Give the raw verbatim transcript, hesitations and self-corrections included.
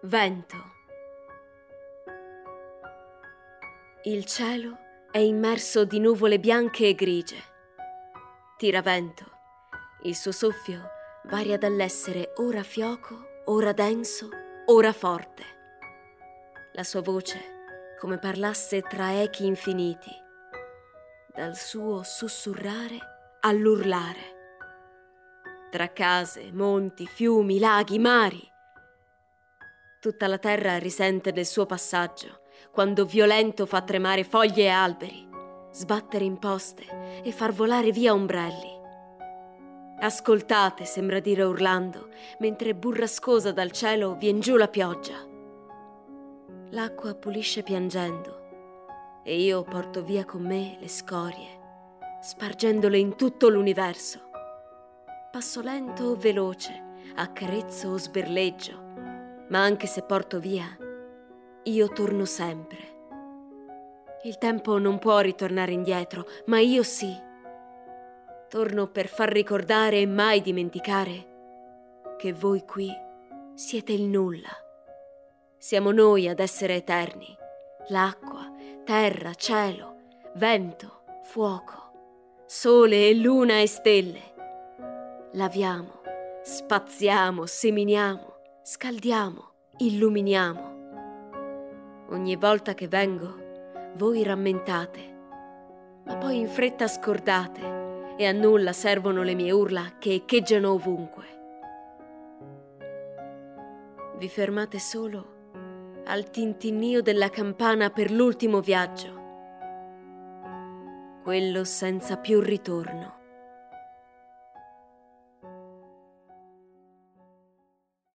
Vento. Il cielo è immerso di nuvole bianche e grigie. Tira vento. Il suo soffio varia dall'essere ora fioco, ora denso, ora forte. La sua voce come parlasse tra echi infiniti, dal suo sussurrare all'urlare. Tra case, monti, fiumi, laghi, mari. Tutta la terra risente del suo passaggio, quando violento fa tremare foglie e alberi, sbattere imposte e far volare via ombrelli. Ascoltate, sembra dire urlando, mentre burrascosa dal cielo vien giù la pioggia. L'acqua pulisce piangendo e io porto via con me le scorie, spargendole in tutto l'universo. Passo lento o veloce, accarezzo o sberleggio, ma anche se porto via, io torno sempre. Il tempo non può ritornare indietro, ma io sì. Torno per far ricordare e mai dimenticare che voi qui siete il nulla. Siamo noi ad essere eterni. L'acqua, terra, cielo, vento, fuoco, sole e luna e stelle. Laviamo, spaziamo, seminiamo, scaldiamo, illuminiamo. Ogni volta che vengo, voi rammentate, ma poi in fretta scordate e a nulla servono le mie urla che echeggiano ovunque. Vi fermate solo al tintinnio della campana per l'ultimo viaggio, quello senza più ritorno.